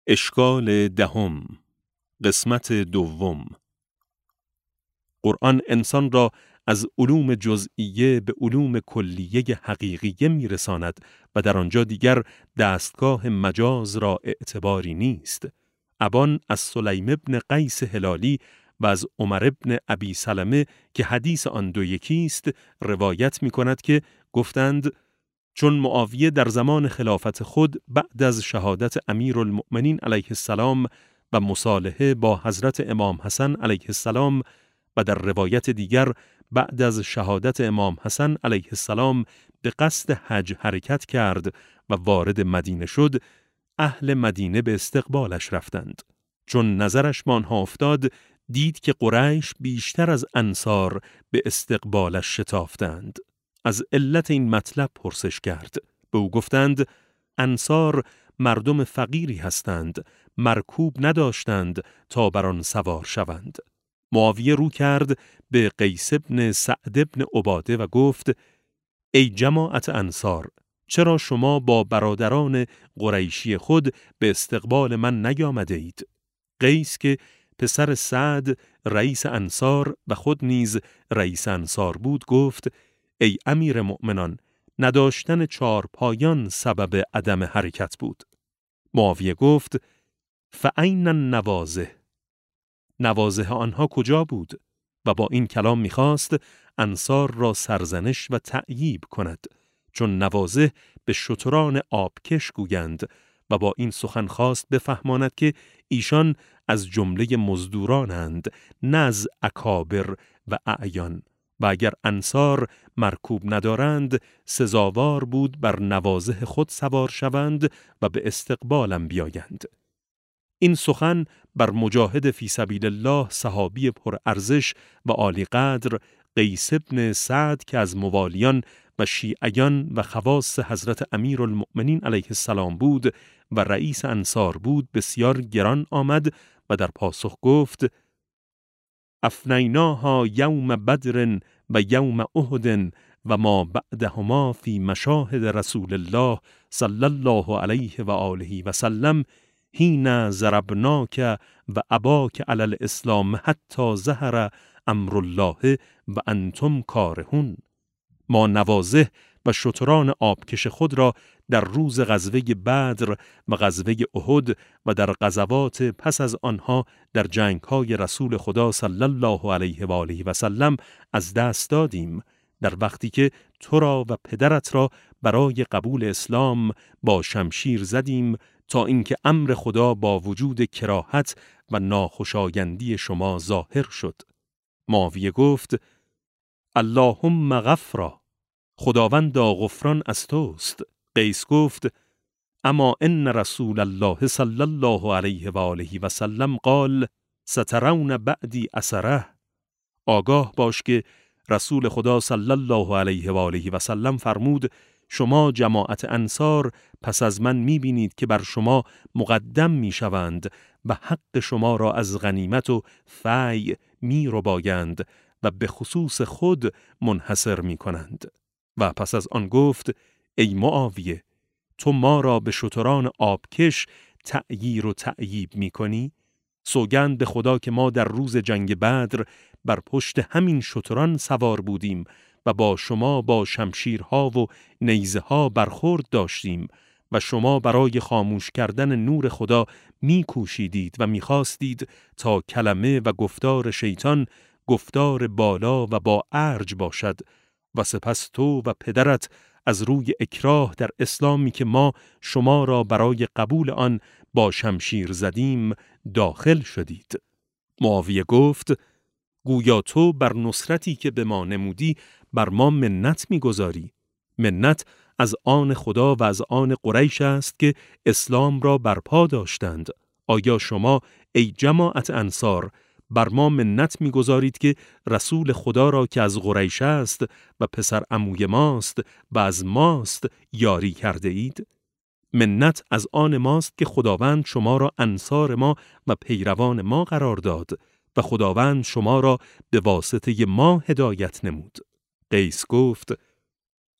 اشکال دهم، قسمت دوم. قرآن انسان را از علوم جزئیه به علوم کلیه حقیقیه میرساند و در آنجا دیگر دستگاه مجاز را اعتباری نیست. ابان از سلیم ابن قیس هلالی و از عمر ابن ابی سلمه که حدیث آن دو یکیست روایت می کند که گفتند چون معاویه در زمان خلافت خود بعد از شهادت امیرالمؤمنین علیه السلام و مصالحه با حضرت امام حسن علیه السلام و در روایت دیگر بعد از شهادت امام حسن علیه السلام به قصد حج حرکت کرد و وارد مدینه شد، اهل مدینه به استقبالش رفتند. چون نظرش به آنها افتاد، دید که قریش بیشتر از انصار به استقبالش شتافتند. از علت این مطلب پرسش کرد. به او گفتند انصار مردم فقیری هستند، مرکوب نداشتند تا بر آن سوار شوند. معاویه رو کرد به قیس ابن سعد ابن عباده و گفت ای جماعت انصار، چرا شما با برادران قریشی خود به استقبال من نیامده اید؟ قیس که پسر سعد رئیس انصار و خود نیز رئیس انصار بود گفت ای امیر مؤمنان، نداشتن چارپایان سبب عدم حرکت بود. معاویه گفت فأین النوازه، نوازه آنها کجا بود؟ و با این کلام می‌خواست انصار را سرزنش و تعییب کند، چون نوازه به شتران آبکش گویند و با این سخن خواست بفهماند که ایشان از جمله مزدورانند، نه از اکابر و اعیان، و اگر انصار مرکوب ندارند سزاوار بود بر نوازه خود سوار شوند و به استقبالم بیایند. این سخن بر مجاهد فی سبیل الله صحابی پر ارزش و عالی قدر قیس ابن سعد که از موالیان و شیعیان و خواص حضرت امیرالمؤمنین علیه السلام بود و رئیس انصار بود بسیار گران آمد و در پاسخ گفت افنیناها یوم بدر و یوم احد و ما بعدهما فی مشاهد رسول الله صلی الله علیه و آله و سلم حین ضربناک و اباک علی الاسلام حتی ظهر امر الله و انتم کارهون. ما نوازه و شتران آبکش خود را در روز غزوه بدر و غزوه احد و در غزوات پس از آنها در جنگ‌های رسول خدا صلی الله علیه و آله و سلم از دست دادیم، در وقتی که تو را و پدرت را برای قبول اسلام با شمشیر زدیم تا اینکه امر خدا با وجود کراهت و ناخوشایندی شما ظاهر شد. معاویه گفت اللهم غفرا، خداوندا غفران از توست. قیس گفت اما ان رسول الله صلی الله علیه و آله و سلم قال سترون بعدی اثره. آگاه باش که رسول خدا صلی الله علیه و آله و سلم فرمود شما جماعت انصار پس از من می‌بینید که بر شما مقدم می‌شوند و حق شما را از غنیمت و فی می‌ربایند و به خصوص خود منحصر می‌کنند. و پس از آن گفت ای معاویه، تو ما را به شتران آبکش تعییر و تعییب می‌کنی؟ سوگند به خدا که ما در روز جنگ بدر بر پشت همین شتران سوار بودیم و با شما با شمشیرها و نیزه ها برخورد داشتیم و شما برای خاموش کردن نور خدا می‌کوشیدید و می‌خواستید تا کلمه و گفتار شیطان گفتار بالا و با ارج باشد و سپس تو و پدرت از روی اکراه در اسلامی که ما شما را برای قبول آن با شمشیر زدیم داخل شدید. معاویه گفت گویا تو بر نصرتی که به ما نمودی بر ما منت می‌گذاری. منت از آن خدا و از آن قریش است که اسلام را برپا داشتند. آیا شما ای جماعت انصار بر ما منت می‌گذارید که رسول خدا را که از قریش است و پسر عموی ماست و از ماست یاری کرده اید؟ منت از آن ماست که خداوند شما را انصار ما و پیروان ما قرار داد و خداوند شما را به واسطه ما هدایت نمود. قیس گفت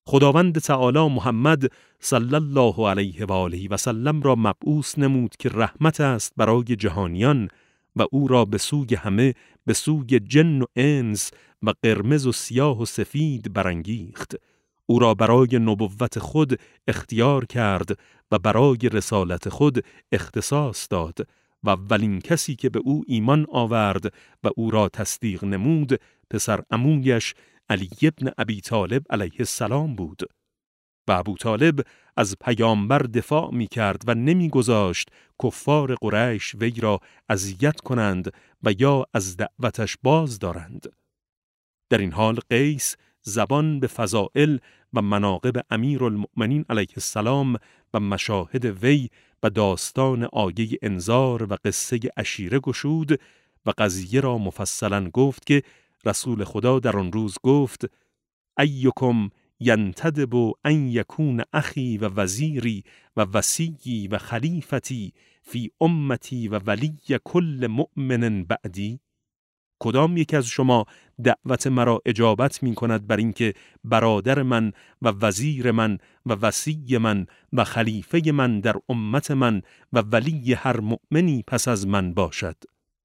خداوند تعالی محمد صلی الله علیه و آله و سلم را مبعوث نمود که رحمت است برای جهانیان و او را به سوی همه، به سوی جن و انس و قرمز و سیاه و سفید برانگیخت. او را برای نبوت خود اختیار کرد و برای رسالت خود اختصاص داد و اولین کسی که به او ایمان آورد و او را تصدیق نمود پسر عمویش علی ابن ابی طالب علیه السلام بود. و ابو طالب از پیامبر دفاع می کرد و نمی گذاشت کفار قریش وی را اذیت کنند و یا از دعوتش باز دارند. در این حال قیس زبان به فضائل و مناقب امیرالمؤمنین علیه السلام و مشاهد وی و داستان آیه انذار و قصه عشیره گشود و قضیه را مفصلا گفت که رسول خدا در آن روز گفت: ایکم ینتدب ان یکون اخی و وزیری و وصیی و خلیفتی فی امتی و ولی کل مؤمن بعدی؟ کدام یک از شما دعوت مرا اجابت می کند بر اینکه برادر من و وزیر من و وصی من و خلیفه من در امت من و ولی هر مؤمنی پس از من باشد؟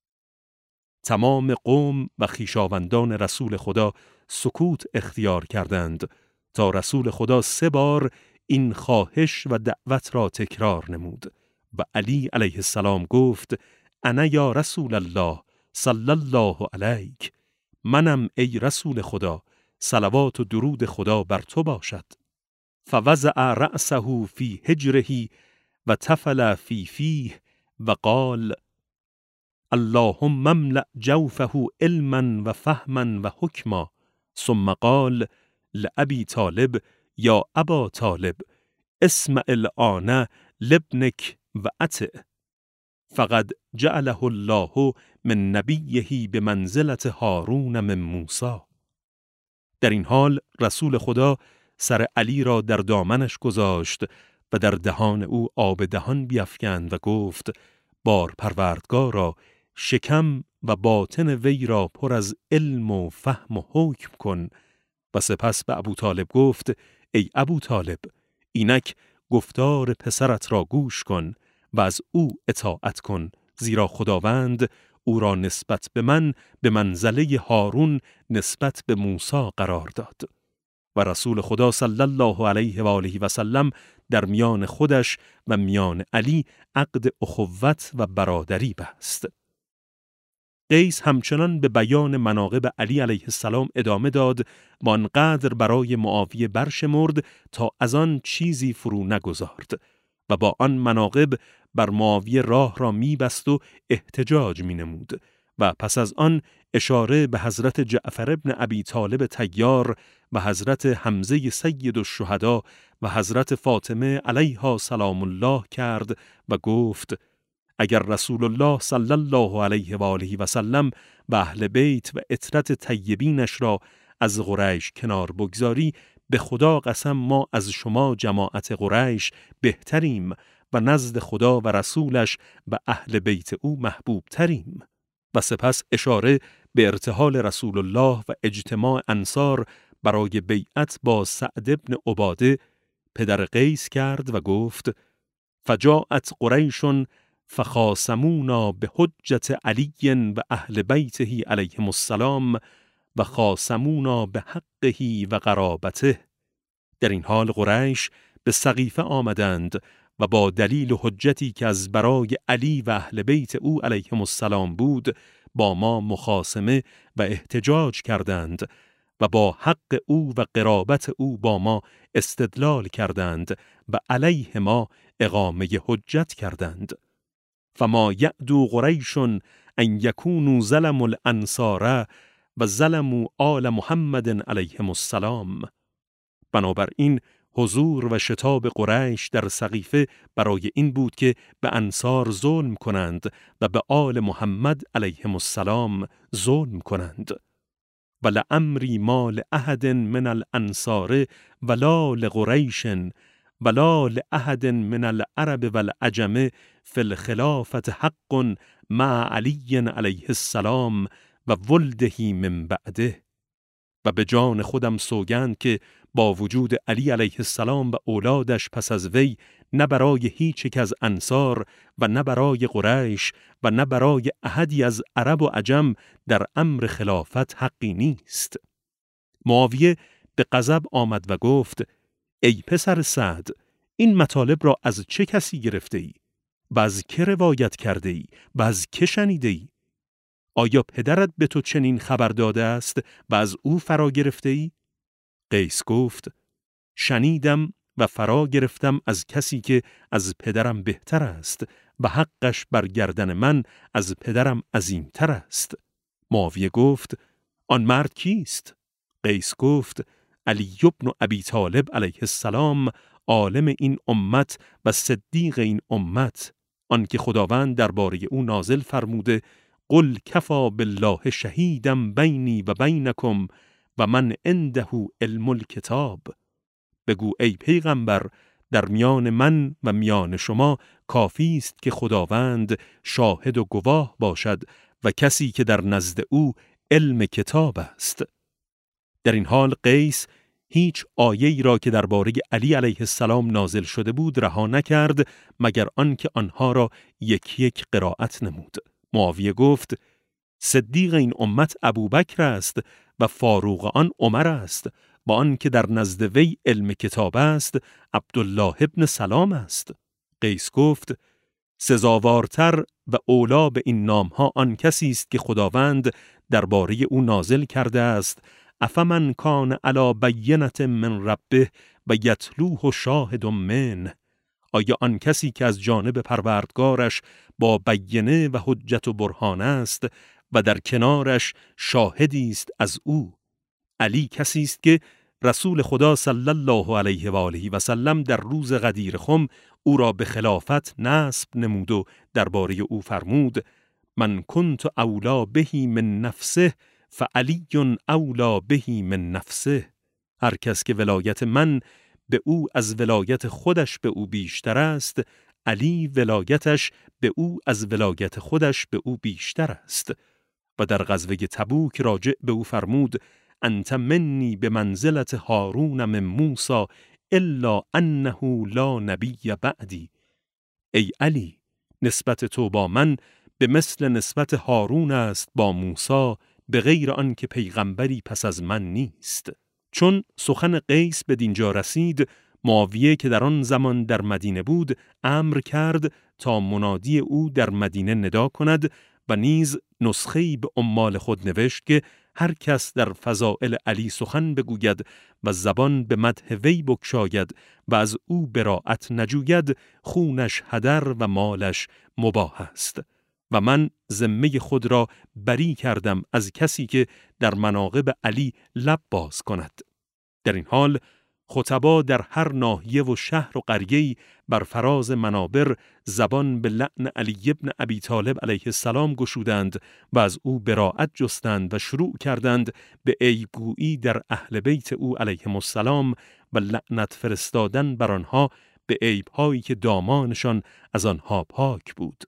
تمام قوم و خویشاوندان رسول خدا سکوت اختیار کردند تا رسول خدا 3 بار این خواهش و دعوت را تکرار نمود و علی علیه السلام گفت: انا یا رسول الله صلی الله علیک، منم ای رسول خدا، صلوات و درود خدا بر تو باشد. فوضع رأسه فی حجره و تفل فی فیه و قال: اللهم املأ جوفه علما و فهما و حکما. ثم قال لأبی طالب: یا ابا طالب، اسمع الآن لابنک و اطع، فقد جعله الله من نبیه بمنزلة هارون من موسی. در این حال رسول خدا سر علی را در دامنش گذاشت و در دهان او آب دهان بیفکند و گفت: بار پروردگارا، شکم و باطن وی را پر از علم و فهم و حکم کن. و سپس به ابو طالب گفت: ای ابو طالب، اینک گفتار پسرت را گوش کن و از او اطاعت کن، زیرا خداوند او را نسبت به من به منزله هارون نسبت به موسی قرار داد. و رسول خدا صلی الله علیه و آله و سلم در میان خودش و میان علی عقد اخوت و برادری بست. قیس همچنان به بیان مناقب علی علیه السلام ادامه داد و آنقدر برای معاویه برشمرد تا از آن چیزی فرو نگذارد و با آن مناقب بر معاویه راه را می‌بست و احتجاج می‌نمود و پس از آن اشاره به حضرت جعفر ابن ابی طالب طیار و حضرت حمزه سید الشهدا و حضرت فاطمه علیها سلام الله کرد و گفت: اگر رسول الله صلی الله علیه و آله و سلم و اهل بیت و عترت طیبینش را از قریش کنار بگذاری، به خدا قسم ما از شما جماعت قریش بهتریم و نزد خدا و رسولش و اهل بیت او محبوب تریم. و سپس اشاره به ارتحال رسول الله و اجتماع انصار برای بیعت با سعد ابن عباده پدر قیس کرد و گفت: فجاءت قریش فخاصمونا به حجت علی و اهل بیته علیهم السلام و خاصمونا به حقه و قرابته. در این حال قریش به سقیفه آمدند و با دلیل و حجتی که از برای علی و اهل بیت او علیهم السلام بود با ما مخاصمه و احتجاج کردند و با حق او و قرابت او با ما استدلال کردند و علیه ما اقامه حجت کردند. فما یعدو قریش ان یکونوا ظلموا الانصار و ظلموا آل محمد علیهم السلام. بنابراین حضور و شتاب قریش در سقیفه برای این بود که به انصار ظلم کنند و به آل محمد علیهم السلام ظلم کنند. ولعمری ما لأحد من الانصار ولا لقریش ولا لأحد من العرب والعجم فی الخلافة حق مع علی علیه السلام و ولده من بعده. و به جان خودم سوگند که با وجود علی علیه السلام و اولادش پس از وی نه برای هیچ یک از انصار و نه برای قریش و نه برای احدی از عرب و عجم در امر خلافت حقی نیست. معاویه به غضب آمد و گفت: ای پسر سعد، این مطالب را از چه کسی گرفته ای؟ و از که روایت کرده ای؟ و از که شنیده ای؟ آیا پدرت به تو چنین خبر داده است و از او فرا گرفته ای؟ قیس گفت: شنیدم و فرا گرفتم از کسی که از پدرم بهتر است و حقش بر گردن من از پدرم عظیمتر است. معاویه گفت: آن مرد کیست؟ قیس گفت: علی بن ابی طالب علیه السلام، عالم این امت و صدیق این امت، آنکه خداوند درباره او نازل فرموده: قل کفی بالله شهیدا بینی و بینکم و من عنده علم الکتاب. بگو ای پیغمبر، در میان من و میان شما کافی است که خداوند شاهد و گواه باشد و کسی که در نزد او علم کتاب است. در این حال قیس هیچ آیه‌ای را که درباره علی علیه السلام نازل شده بود رها نکرد مگر آنکه آنها را یک یک قرائت نمود. معاویه گفت: صدیق این امت ابوبکر است و فاروق آن عمر است و آن که در نزد وی علم کتاب است عبدالله ابن سلام است. قیس گفت: سزاوارتر و اولی به این نامها آن کسی است که خداوند درباره او نازل کرده است: افمن کان علی بینة من ربه و یتلوه شاهد منه. آیا آن کسی که از جانب پروردگارش با بینه و حجت و برهان است و در کنارش شاهدی است از او، علی کسی است که رسول خدا صلی الله علیه و آله و سلم در روز غدیر خم او را به خلافت نصب نمود و درباره او فرمود: من کنت اولا بهی من نفسه فعلی اولا بهی من نفسه. هر کس که ولایت من به او از ولایت خودش به او بیشتر است، علی ولایتش به او از ولایت خودش به او بیشتر است. و در غزوه تبوک راجع به او فرمود: انت منی به منزلت هارون من موسی الا انه لا نبی بعدی. ای علی، نسبت تو با من به مثل نسبت هارون است با موسی، به غیر آن که پیغمبری پس از من نیست. چون سخن قیس به دینجا رسید، معاویه که در آن زمان در مدینه بود امر کرد تا منادی او در مدینه ندا کند و نیز نسخه‌ای به عمال خود نوشت که هر کس در فضائل علی سخن بگوید و زبان به مدح وی بگشاید و از او براءت نجوید، خونش هدر و مالش مباح است. و من ذمه خود را بری کردم از کسی که در مناقب علی لب باز کند. در این حال خطبا در هر ناحیه و شهر و قریه‌ای بر فراز منابر زبان به لعن علی ابن ابی طالب علیه السلام گشودند و از او براءت جستند و شروع کردند به عیبگویی در اهل بیت او علیهم السلام و لعنت فرستادن بر آنها به عیب‌هایی که دامانشان از آنها پاک بود.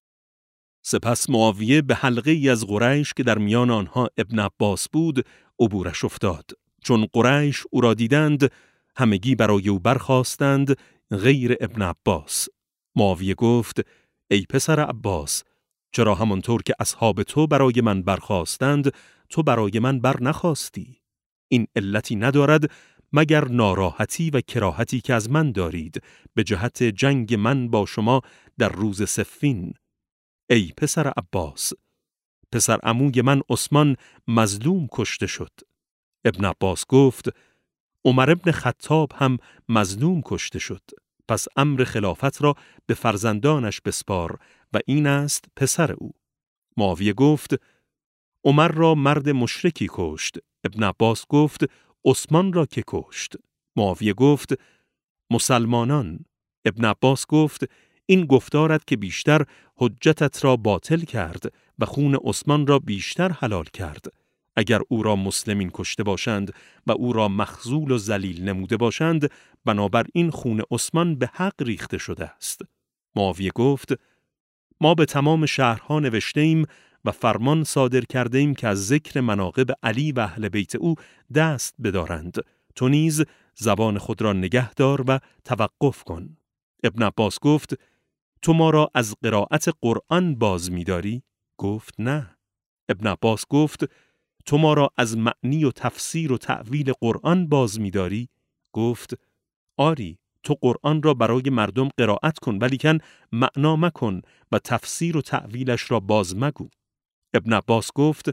سپس معاویه به حلقه‌ای از قریش که در میان آنها ابن عباس بود عبورش افتاد. چون قریش او را دیدند همگی برای او برخاستند غیر ابن عباس. معاویه گفت: ای پسر عباس، چرا همانطور که اصحاب تو برای من برخاستند تو برای من بر نخواستی؟ این علتی ندارد مگر ناراحتی و کراهتی که از من دارید به جهت جنگ من با شما در روز صفین. ای پسر عباس، پسر عموی من عثمان مظلوم کشته شد. ابن عباس گفت: عمر ابن خطاب هم مظلوم کشته شد. پس امر خلافت را به فرزندانش بسپار و این است پسر او. معاویه گفت: عمر را مرد مشرکی کشت. ابن عباس گفت: عثمان را که کشت؟ معاویه گفت: مسلمانان. ابن عباس گفت: این گفتارت که بیشتر حجتت را باطل کرد و خون عثمان را بیشتر حلال کرد. اگر او را مسلمین کشته باشند و او را مخذول و ذلیل نموده باشند، بنابر این خون عثمان به حق ریخته شده است. معاویه گفت: ما به تمام شهرها نوشته ایم و فرمان صادر کرده ایم که از ذکر مناقب علی و اهل بیت او دست بدارند. تو نیز زبان خود را نگه دار و توقف کن. ابن عباس گفت تو ما را از قرائت قرآن باز می‌داری؟ گفت نه. ابن عباس گفت تو ما را از معنی و تفسیر و تأویل قرآن باز می‌داری؟ گفت آری، تو قرآن را برای مردم قرائت کن ولیکن معنا مکن و تفسیر و تأویلش را باز مگو. ابن عباس گفت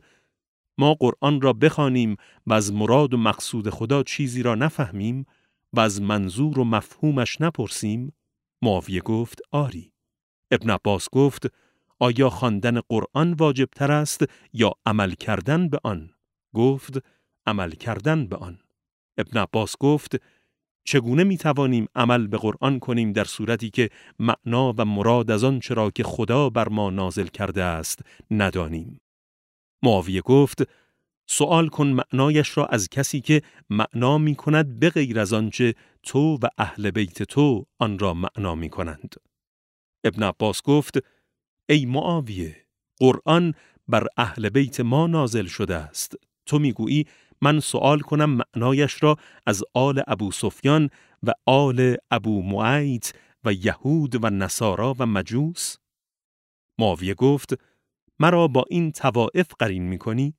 ما قرآن را بخوانیم و از مراد و مقصود خدا چیزی را نفهمیم و از منظور و مفهومش نپرسیم؟ معاویه گفت آری. ابن عباس گفت آیا خواندن قرآن واجب تر است یا عمل کردن به آن؟ گفت عمل کردن به آن. ابن عباس گفت چگونه می توانیم عمل به قرآن کنیم در صورتی که معنا و مراد از آن چرا که خدا بر ما نازل کرده است ندانیم؟ معاویه گفت سوال کن معنایش را از کسی که معنا می کند به غیر از آنچه تو و اهل بیت تو آن را معنا می کنند. ابن عباس گفت ای معاویه، قرآن بر اهل بیت ما نازل شده است. تو میگویی من سوال کنم معنایش را از آل ابو سفیان و آل ابو معیط و یهود و نصارا و مجوس؟ معاویه گفت مرا با این طوائف قرین میکنی؟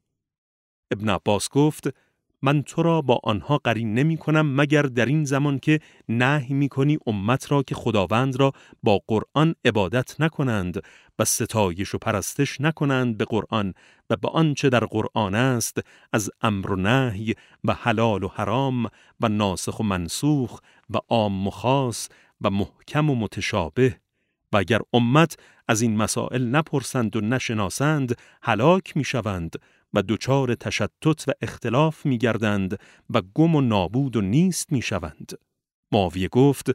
ابن عباس گفت من تو را با آنها قرین نمی کنم مگر در این زمان که نهی می کنی امت را که خداوند را با قرآن عبادت نکنند و ستایش و پرستش نکنند به قرآن و به آنچه در قرآن است از امر و نهی و حلال و حرام و ناسخ و منسوخ و عام و خاص و محکم و متشابه. و اگر امت از این مسائل نپرسند و نشناسند هلاک می شوند و دچار تشتت و اختلاف می گردند و گم و نابود و نیست می شوند. معاویه گفت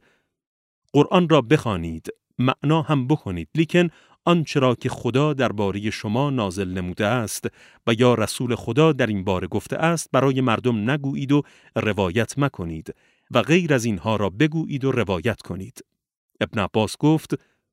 قرآن را بخوانید، معنا هم بکنید، لیکن آنچه را که خدا درباره شما نازل نموده است و یا رسول خدا در این باره گفته است برای مردم نگویید و روایت مکنید و غیر از اینها را بگویید و روایت کنید. ابن عباس گفت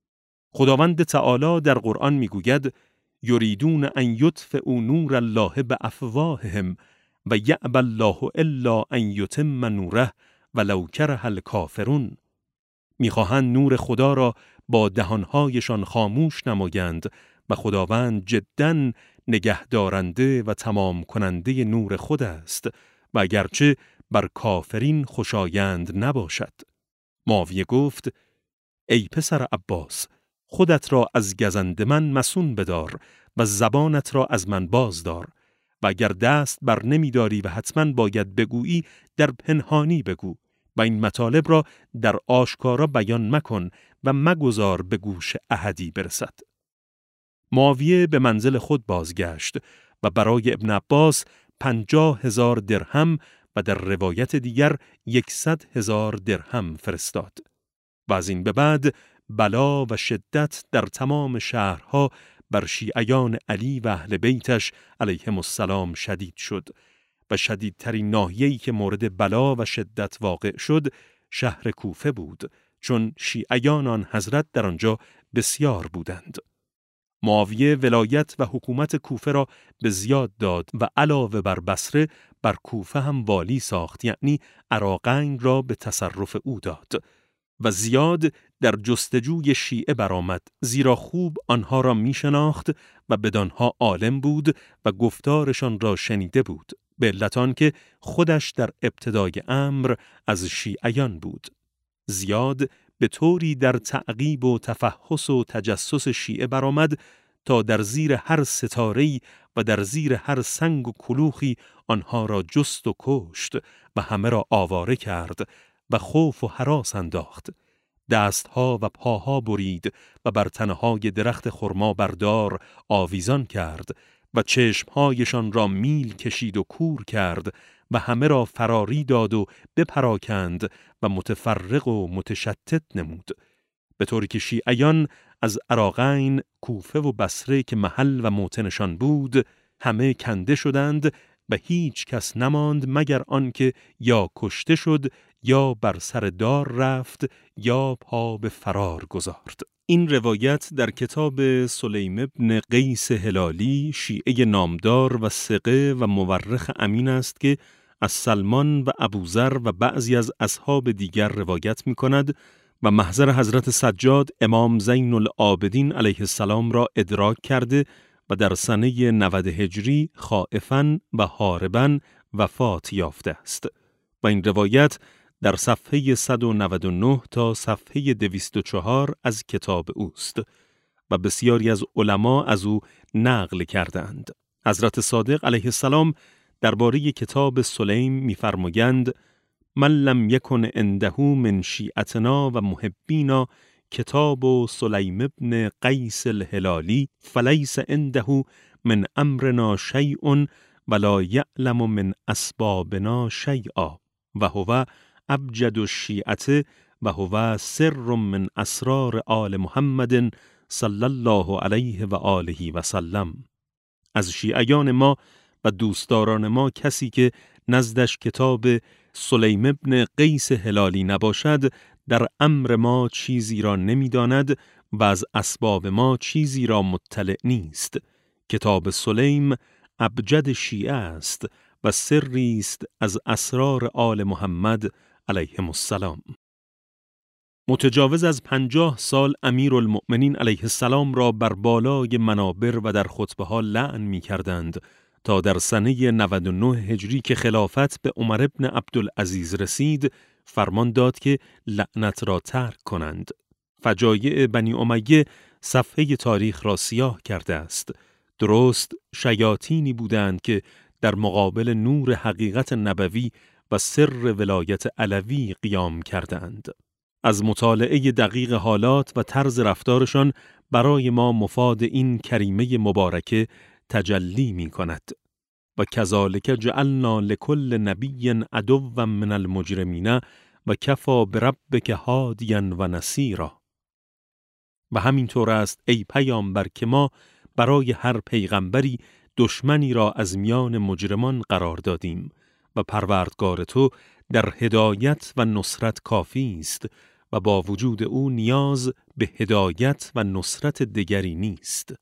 خداوند تعالی در قرآن میگوید یریدون ان یطفئوا نور الله بافواههم و یأبی الله الا ان یتم نوره ولو کره الکافرون. میخواهند نور خدا را با دهانهایشان خاموش نمایند و خداوند جداً نگهدارنده و تمام کننده نور خود است و اگرچه بر کافرین خوشایند نباشد. معاویه گفت ای پسر عباس، خودت را از گزند من مسون بدار و زبانت را از من بازدار و اگر دست بر نمیداری و حتما باید بگویی در پنهانی بگو و این مطالب را در آشکارا بیان مکن و مگذار به گوش احدی برسد. معاویه به منزل خود بازگشت و برای ابن عباس 50,000 درهم و در روایت دیگر 100,000 درهم فرستاد. و از این به بعد بلا و شدت در تمام شهرها بر شیعیان علی و اهل بیتش علیهم السلام شدید شد و شدیدترین ناحیه‌ای که مورد بلا و شدت واقع شد شهر کوفه بود، چون شیعیان آن حضرت در آنجا بسیار بودند. معاویه ولایت و حکومت کوفه را به زیاد داد و علاوه بر بصره بر کوفه هم والی ساخت، یعنی عراقین را به تصرف او داد. و زیاد در جستجوی شیعه برآمد، زیرا خوب آنها را می شناخت و بدانها عالم بود و گفتارشان را شنیده بود، به علت آنکه خودش در ابتدای امر از شیعیان بود. زیاد به طوری در تعقیب و تفحص و تجسس شیعه برآمد تا در زیر هر ستاره‌ای و در زیر هر سنگ و کلوخی آنها را جست و کشت و همه را آواره کرد و خوف و هراس انداخت. دستها و پاها برید و بر تنهای درخت خرما بردار آویزان کرد و چشمهایشان را میل کشید و کور کرد و همه را فراری داد و بپراکند و متفرق و متشتت نمود، به طوری که شیعیان از عراقین، کوفه و بصره که محل و موطنشان بود همه کنده شدند و هیچ کس نماند مگر آنکه یا کشته شد یا بر سر دار رفت یا پا به فرار گذارد. این روایت در کتاب سلیم بن قیس هلالی، شیعه نامدار و ثقه و مورخ امین است که از سلمان و ابوذر و بعضی از اصحاب دیگر روایت می کند و محضر حضرت سجاد امام زین العابدین علیه السلام را ادراک کرده و در سنه 90 هجری خائفاً و هارباً وفات یافته است و این روایت در صفحه 199 تا صفحه 204 از کتاب اوست و بسیاری از علما از او نقل کردند. حضرت صادق علیه السلام درباره کتاب سلیم می‌فرمایند: من لم یکن عنده من شیعتنا و محبینا کتاب سلیم ابن قیس الهلالی فلیس عنده من امرنا شیء ولا یعلم من اسبابنا شیئا و هو ابجد الشیعة و هو سر من اسرار آل محمد صلی الله علیه و آله و سلم. از شیعیان ما و دوستداران ما کسی که نزدش کتاب سلیم ابن قیس هلالی نباشد در امر ما چیزی را نمی‌داند و از اسباب ما چیزی را مطلع نیست. کتاب سلیم ابجد شیعه است و سری است از اسرار آل محمد علیهم السلام. متجاوز از 50 سال امیرالمؤمنین علیه السلام را بر بالای منابر و در خطبه ها لعن می کردند تا در سنه 99 هجری که خلافت به عمر ابن عبدالعزیز رسید فرمان داد که لعنت را ترک کنند. فجایع بنی امیه صفحه تاریخ را سیاه کرده است. درست شیاطینی بودند که در مقابل نور حقیقت نبوی و سر ولایت علوی قیام کردند. از مطالعه دقیق حالات و طرز رفتارشان برای ما مفاد این کریمه مبارکه تجلی می کند. و کذالک جعلنا لکل نبی عدوا من المجرمین و کفی بربک هادیا و نصیرا. و همینطور است ای پیامبر که ما برای هر پیغمبری دشمنی را از میان مجرمان قرار دادیم و پروردگار تو در هدایت و نصرت کافی است و با وجود او نیاز به هدایت و نصرت دیگری نیست.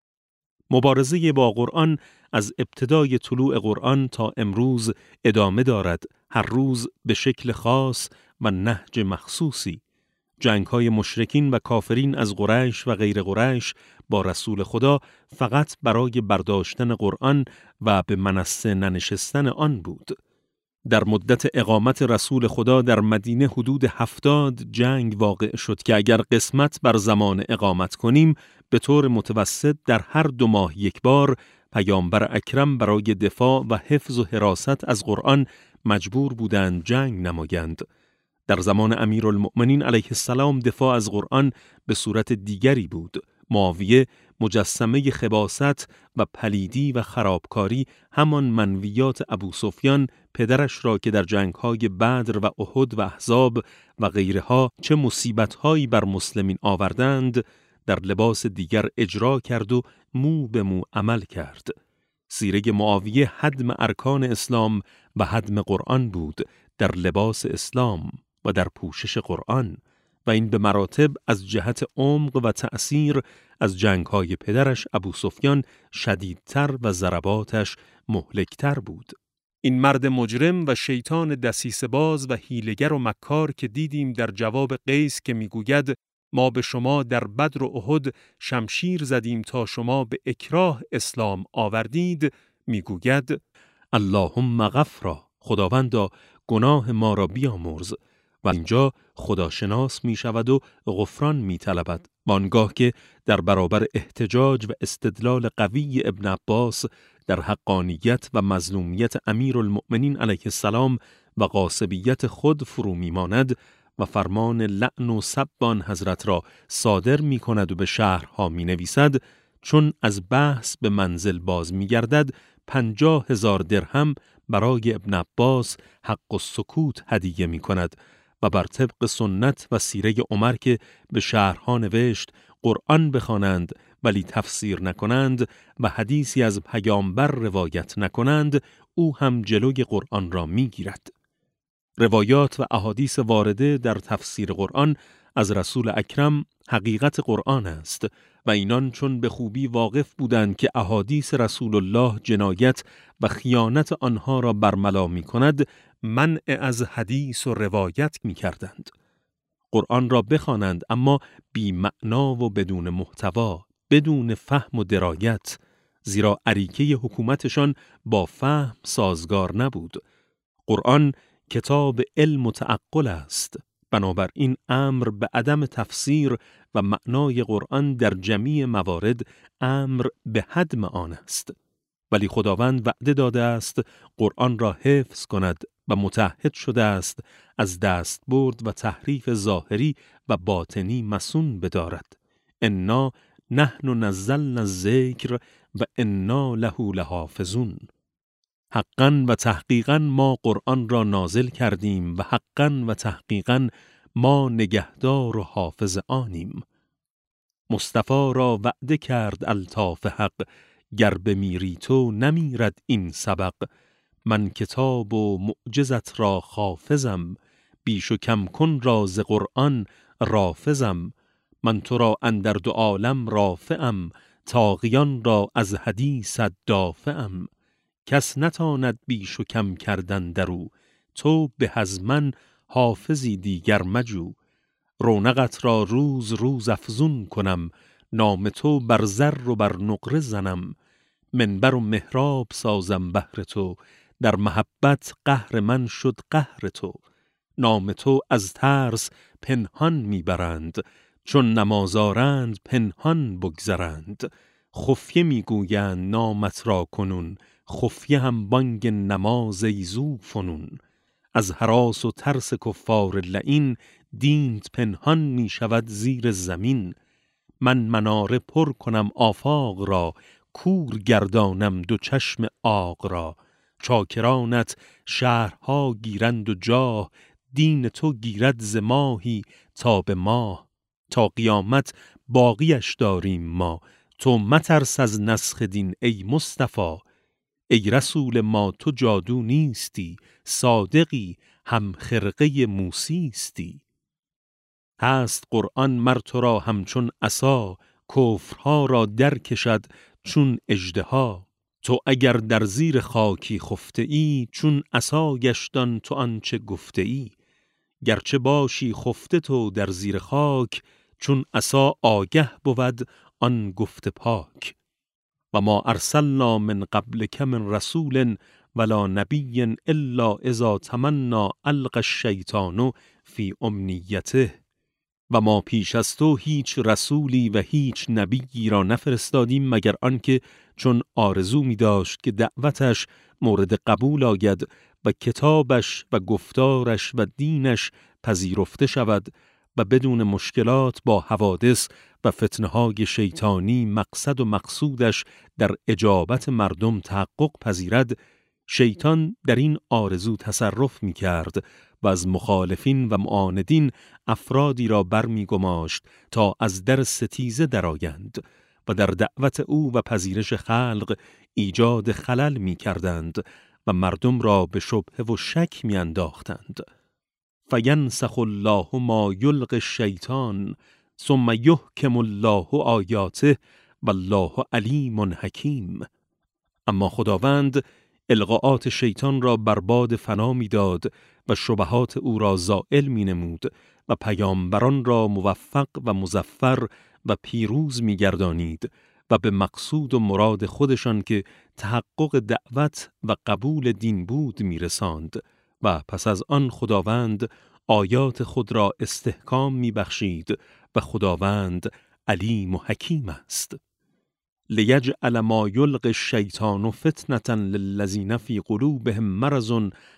مبارزه با قرآن از ابتدای طلوع قرآن تا امروز ادامه دارد، هر روز به شکل خاص و نهج مخصوصی. جنگ‌های مشرکین و کافرین از قریش و غیر قریش با رسول خدا فقط برای برداشتن قرآن و به منصه ننشستن آن بود. در مدت اقامت رسول خدا در مدینه حدود 70 جنگ واقع شد که اگر قسمت بر زمان اقامت کنیم به طور متوسط در هر 2 ماه یک بار پیامبر اکرم برای دفاع و حفظ و حراست از قرآن مجبور بودند جنگ نمایند. در زمان امیرالمؤمنین علیه السلام دفاع از قرآن به صورت دیگری بود. معاویه مجسمه خباثت و پلیدی و خرابکاری همان منویات ابوسفیان پدرش را که در جنگ‌های بدر و احد و احزاب و غیرها چه مصیبت‌هایی بر مسلمین آوردند در لباس دیگر اجرا کرد و مو به مو عمل کرد. سیره معاویه هدم ارکان اسلام و هدم قرآن بود در لباس اسلام و در پوشش قرآن و این به مراتب از جهت عمق و تأثیر از جنگ‌های پدرش ابوسفیان شدیدتر و ضرباتش مهلکتر بود. این مرد مجرم و شیطان دسیسه‌باز و حیله‌گر و مکار که دیدیم در جواب قیس که میگوید ما به شما در بدر و احد شمشیر زدیم تا شما به اکراه اسلام آوردید، میگوید اللهم غفرا، خداوندا گناه ما را بیامرز، و اینجا خداشناس می شود و غفران می طلبد. وانگاه که در برابر احتجاج و استدلال قوی ابن عباس در حقانیت و مظلومیت امیرالمؤمنین علیه السلام و غاصبیت خود فرو می ماند و فرمان لعن و سب آن حضرت را صادر می کند و به شهرها می نویسد، چون از بحث به منزل باز می گردد 50,000 درهم برای ابن عباس حق السکوت هدیه می کند و بر طبق سنت و سیره عمر که به شهرها نوشت قرآن بخوانند ولی تفسیر نکنند و حدیثی از پیامبر روایت نکنند، او هم جلوی قرآن را می گیرد. روایات و احادیث وارده در تفسیر قرآن از رسول اکرم حقیقت قرآن است و اینان چون به خوبی واقف بودند که احادیث رسول الله جنایت و خیانت آنها را برملا می کند، منع از حدیث و روایت می کردند. قرآن را بخوانند اما بی معنا و بدون محتوا، بدون فهم و درایت، زیرا اریکه حکومتشان با فهم سازگار نبود. قرآن کتاب علم و تعقل است، بنابراین امر به عدم تفسیر و معنای قرآن در جمیع موارد امر به هدم آن است. ولی خداوند وعده داده است قرآن را حفظ کند و متعهد شده است از دستبرد و تحریف ظاهری و باطنی مصون بدارد. انا نحن نزلنا الذکر و انا له لحافظون. حقاً و تحقیقاً ما قرآن را نازل کردیم و حقاً و تحقیقاً ما نگهدار و حافظ آنیم. مصطفی را وعده کرد الطاف حق، گر بمیری تو نمیرد این سبق. من کتاب و معجزت را حافظم، بیش و کم کن راز قرآن رافضم. من تو را اندر دو عالم رافعم، طاغیان را از حدیثت دافعم. کس نتاند بیش و کم کردن درو، تو به از من حافظی دیگر مجو. رونقت را روز روز افزون کنم، نام تو بر زر و بر نقره زنم. منبر و محراب سازم بهر تو، در محبت قهر من شد قهر تو. نام تو از ترس پنهان میبرند، چون نماز آرند پنهان بگذرند. خفیه میگویند نامت را کنون، خفیه هم بانگ نماز ای ذو فنون. از هراس و ترس کفار لعین، دینت پنهان می شود زیر زمین. من مناره پر کنم آفاق را، کور گردانم دو چشم عاق را. چاکرانت شهرها گیرند و جاه، دین تو گیرد ز ماهی تا به ماه. تا قیامت باقیش داریم ما، تو مترس از نسخ دین ای مصطفی. ای رسول ما تو جادو نیستی، صادقی هم خرقه موسیستی. هست قرآن مر تو را همچون عصا، کفرها را در کشد چون اژدها. تو اگر در زیر خاکی خفته ای، چون عصا گشتان تو آنچه گفته ای. گرچه باشی خفته تو در زیر خاک، چون عصا آگه بود آن گفت پاک. و ما ارسلنا من قبلک من رسول ولا نبی الا اذا تمنی القی الشیطان فی امنیته. و ما پیش از تو هیچ رسولی و هیچ نبیی را نفرستادیم مگر آنکه چون آرزو می داشت که دعوتش مورد قبول آید و کتابش و گفتارش و دینش پذیرفته شود و بدون مشکلات با حوادث و فتنه‌های شیطانی مقصد و مقصودش در اجابت مردم تحقق پذیرد. شیطان در این آرزو تصرف می کرد و از مخالفین و معاندین افرادی را برمی گماشت تا از در ستیزه درآیند و در دعوت او و پذیرش خلق ایجاد خلل می کردند و مردم را به شبهه و شک می انداختند. فینسخ الله ما یلقی الشیطان ثم یحکم الله آیاته والله علیم حکیم. اما خداوند القاءات شیطان را برباد فنا می داد و شبهات او را زائل می نمود و پیامبران را موفق و مظفر و پیروز می گردانید و به مقصود و مراد خودشان که تحقق دعوت و قبول دین بود می رساند. و پس از آن خداوند آیات خود را استحکام می بخشید و خداوند علیم و حکیم است. لیجعل ما یلقی الشیطان فتنة للذین فی قلوبهم مرض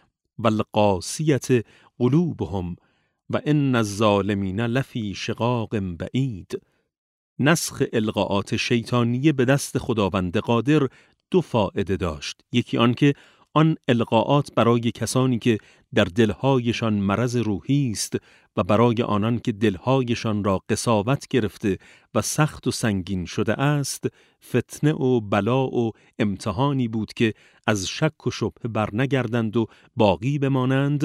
والقاسیة قلوبهم و ان الظالمین لفی شقاق بعید. نسخ القاءات شیطانیه به دست خداوند قادر دو فائده داشت. یکی آن که آن القاءات برای کسانی که در دلهایشان مرض روحی است و برای آنان که دلهایشان را قساوت گرفته و سخت و سنگین شده است فتنه و بلا و امتحانی بود که از شک و شبهه برنگردند و باقی بمانند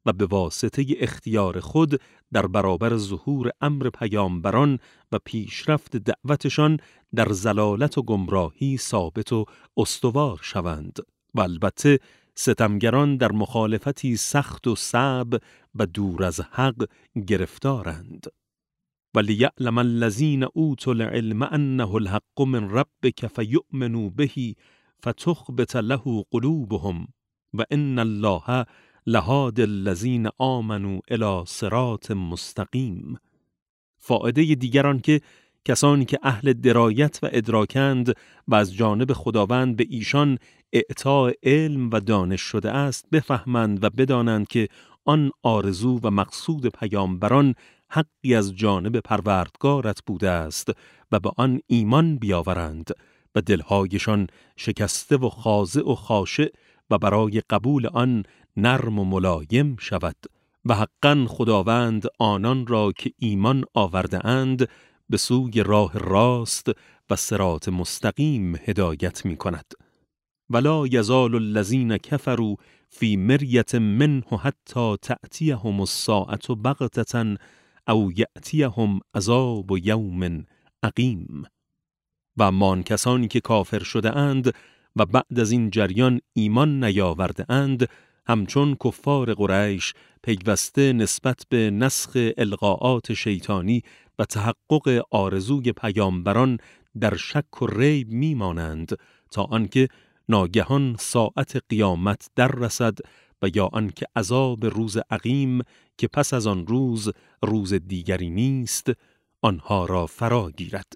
و به واسطه اختیار خود در برابر ظهور امر پیامبران و پیشرفت دعوتشان در ضلالت و گمراهی ثابت و استوار شوند و البته ستمگران در مخالفتی سخت و صعب و دور از حق گرفتارند. وَلِيَعْلَمَ الَّذِينَ أُوتُوا الْعِلْمَ أَنَّهُ الْحَقُّ مِنْ رَبِّكَ فَيُؤْمِنُوا بِهِ فَتُخْبِتَ لَهُ قُلُوبُهُمْ وَإِنَّ اللَّهَ لَهَادِ الَّذِينَ آمَنُوا إِلَى صِرَاطٍ مستقیم. فائده دیگر آن که کسانی که اهل درایت و ادراکند و از جانب خداوند به ایشان اعطاء علم و دانش شده است بفهمند و بدانند که آن آرزو و مقصود پیامبران حقی از جانب پروردگارت بوده است و به آن ایمان بیاورند و دلهایشان شکسته و خاضع و خاشع و برای قبول آن نرم و ملایم شود و حقاً خداوند آنان را که ایمان آورده اند به سوی راه راست و صراط مستقیم هدایت می کند. ولا یزال الذین کفروا فی مریة منه حتی تأتیهم الساعة بغتة او یأتیهم عذاب یوم عقیم. و اما آن کسانی که کافر شده اند و بعد از این جریان ایمان نیاورده اند همچون کفار قریش پیوسته نسبت به نسخ القاءات شیطانی و تحقق آرزوی پیامبران در شک و ریب میمانند تا آنکه ناگهان ساعت قیامت در رسد و یا آنکه عذاب روز عقیم که پس از آن روز دیگری نیست آنها را فرا گیرد.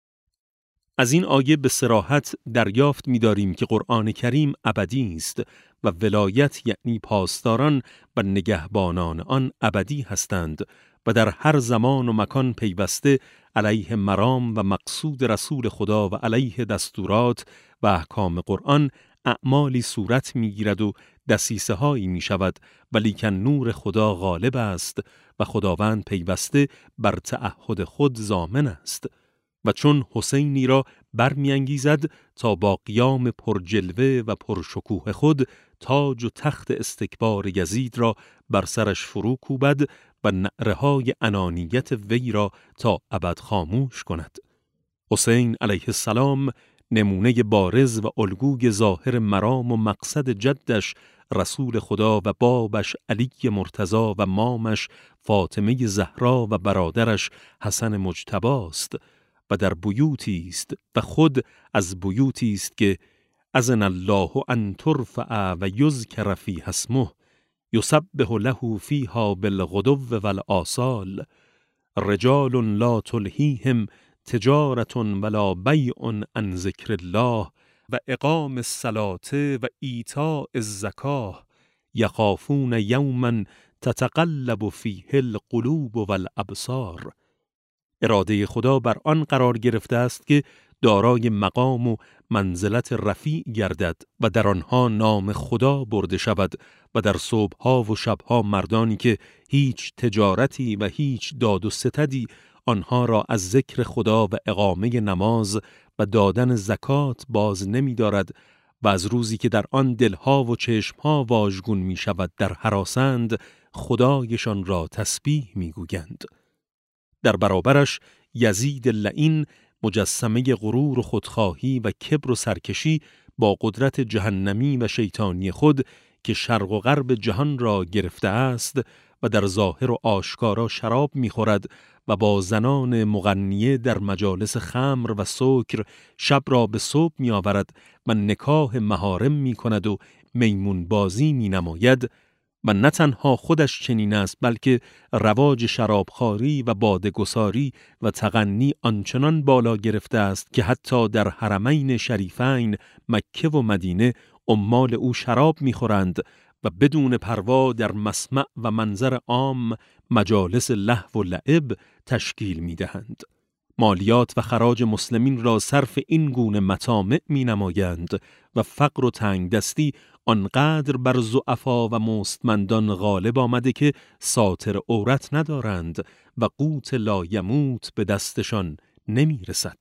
از این آیه به صراحت دریافت می‌داریم که قرآن کریم ابدی است و ولایت یعنی پاسداران و نگهبانان آن ابدی هستند و در هر زمان و مکان پیوسته علیه مرام و مقصود رسول خدا و علیه دستورات و احکام قرآن اعمالی صورت می‌گیرد و دسیسه هایی می‌شود، ولیکن نور خدا غالب است و خداوند پیوسته بر تعهد خود ضامن است. و چون حسینی را برمی‌انگیزد تا با قیام پرجلوه و پرشکوه خود تاج و تخت استکبار یزید را بر سرش فرو کوبد و نعره‌های انانیت وی را تا ابد خاموش کند. حسین علیه السلام نمونه بارز و الگوی ظاهر مرام و مقصد جدش رسول خدا و بابش علی مرتضی و مامش فاطمه زهرا و برادرش حسن مجتبی است و در بیوتی است و خود از بیوتی است که اذن الله ان ترفع و یذکر فیها اسمه یسبح له فیها بالغدو والآصال رجال لا تلهیهم تجارة ولا بیع عن ذکر الله و اقام الصلاة و ایتاء الزکاة یخافون یوما تتقلب فیه القلوب والابصار. اراده خدا بر آن قرار گرفته است که دارای مقام و منزلت رفیع گردد و در آنها نام خدا برده شود و در صبحها و شبها مردانی که هیچ تجارتی و هیچ داد و ستدی آنها را از ذکر خدا و اقامه نماز و دادن زکات باز نمی دارد و از روزی که در آن دلها و چشمها واژگون می شود در هراسند خدایشان را تسبیح می گویند. در برابرش یزید لعین مجسمه غرور و خودخواهی و کبر و سرکشی با قدرت جهنمی و شیطانی خود که شرق و غرب جهان را گرفته است و در ظاهر و آشکارا شراب می‌خورد و با زنان مغنیه در مجالس خمر و سکر شب را به صبح می‌آورد و نکاح محارم می‌کند و میمون بازی می‌نماید و نه تنها خودش چنین است بلکه رواج شرابخواری و باده‌گساری و تغنی آنچنان بالا گرفته است که حتی در حرمین شریفین مکه و مدینه عمال او شراب می‌خورند و بدون پروا در مسمع و منظر عام مجالس لهو و لعب تشکیل می‌دهند. مالیات و خراج مسلمین را صرف این گونه مطامع می‌نمایند و فقر و تنگدستی آنقدر بر ضعفا و مستمندان غالب آمده که ساتر عورت ندارند و قوت لایموت به دستشان نمی‌رسد.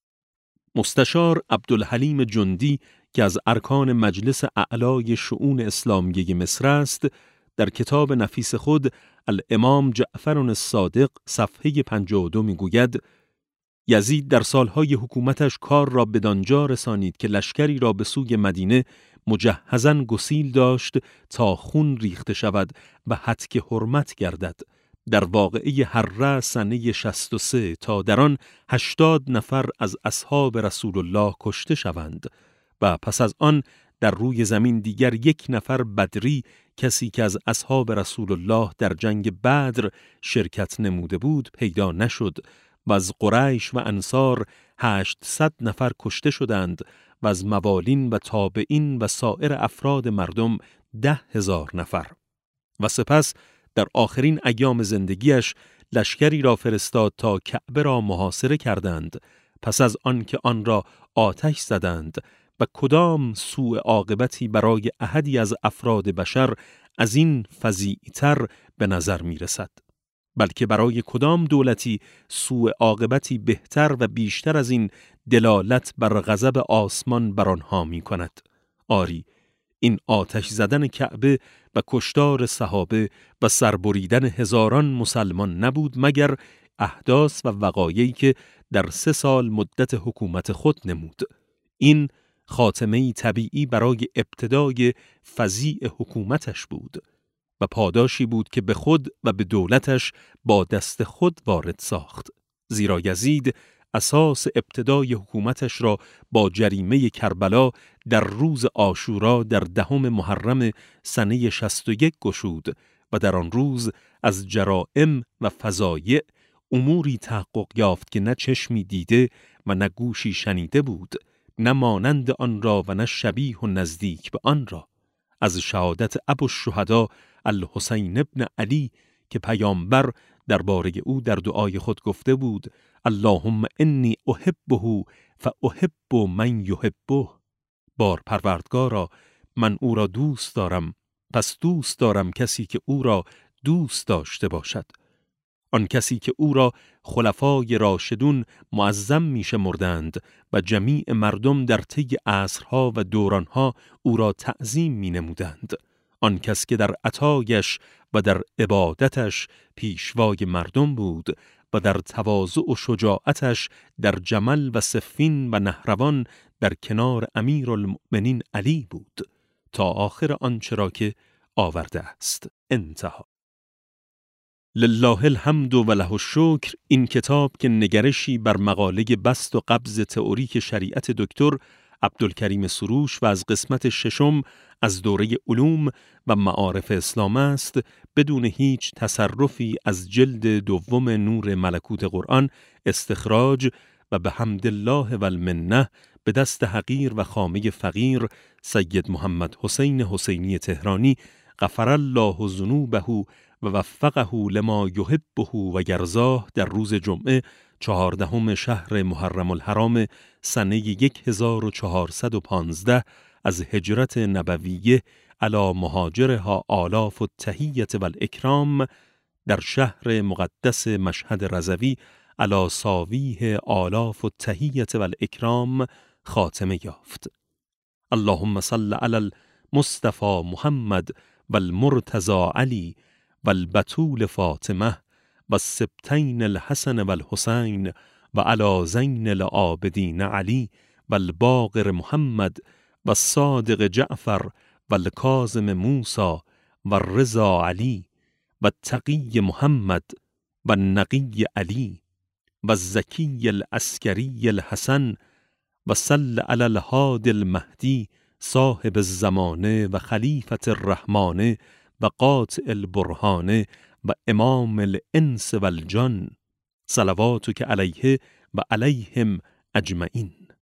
مستشار عبدالحلیم جندی که از ارکان مجلس اعلای شؤون اسلامیه مصر است، در کتاب نفیس خود الامام جعفر الصادق صفحه 52 میگوید یزید در سالهای حکومتش کار را بدانجا رسانید که لشکری را به سوی مدینه مجهزاً گسیل داشت تا خون ریخته شود و هتک حرمت گردد. در واقعه حره سنه 63 تا در آن 80 نفر از اصحاب رسول الله کشته شوند و پس از آن در روی زمین دیگر 1 نفر بدری، کسی که از اصحاب رسول الله در جنگ بدر شرکت نموده بود، پیدا نشد و از قریش و انصار 800 نفر کشته شدند و از موالین و تابعین و سایر افراد مردم 10,000 نفر. و سپس در آخرین ایام زندگیش لشکری را فرستاد تا کعبه را محاصره کردند، پس از آن که آن را آتش زدند و کدام سوء عاقبتی برای احدی از افراد بشر از این فظیع‌تر به نظر می رسد، بلکه برای کدام دولتی سوء عاقبتی بهتر و بیشتر از این دلالت بر غضب آسمان بر آنها می کند. آری، این آتش زدن کعبه و کشتار صحابه و سربریدن هزاران مسلمان نبود مگر احداث و وقایعی که در 3 سال مدت حکومت خود نمود. این خاتمه‌ای طبیعی برای ابتدای فظیع حکومتش بود و پاداشی بود که به خود و به دولتش با دست خود وارد ساخت، زیرا یزید اساس ابتدای حکومتش را با جریمه کربلا در روز عاشورا در 10 محرم سنه 61 گشود و در آن روز از جرائم و فظایع اموری تحقق یافت که نه چشمی دیده و نه گوشی شنیده بود، نه مانند آن را و نه شبیه و نزدیک به آن را، از شهادت ابوالشهدا الحسین ابن علی که پیامبر درباره او در دعای خود گفته بود اللهم انی احبه فاحب من یحبه. بار پروردگارا، من او را دوست دارم، پس دوست دارم کسی که او را دوست داشته باشد. آن کسی که او را خلفای راشدون معظم می شمردند و جمیع مردم در طی عصرها و دورانها او را تعظیم می نمودند. آن کس که در عطایش و در عبادتش پیشوای مردم بود و در تواضع و شجاعتش در جمل و صفین و نهروان در کنار امیرالمؤمنین علی بود، تا آخر آنچه را که آورده است. انتها. لله الحمد و له الشکر. این کتاب که نگرشی بر مقاله بسط و قبض تئوریک شریعت دکتر عبدالکریم سروش و از قسمت 6 از دوره علوم و معارف اسلام است، بدون هیچ تصرفی از جلد 2 نور ملکوت قرآن استخراج و به حمدالله و المنه به دست حقیر و خامه فقیر سید محمد حسین حسینی تهرانی غفر الله ذنوبه و وفقه لما یحبه و یرضاه در روز جمعه 14 شهر محرم الحرام سنه 1415 از هجرت نبویه علی مهاجرها آلاف التحیة و الاکرام در شهر مقدس مشهد رضوی علی ساویه آلاف التحیة و الاکرام خاتمه یافت. اللهم صل علی المصطفى محمد و المرتضى علی و البتول فاطمه و السبتین الحسن و الحسین و علی زین العابدین علی و الباقر محمد و الصادق جعفر و الکاظم موسی و الرضا علی و التقی محمد و النقی علی و الزکی العسکری الحسن و صل علی الهادی المهدی صاحب الزمانه و خلیفة الرحمن و قاطع البرهان و امام الانس و الجن صلواتک علیه و علیهم اجمعین.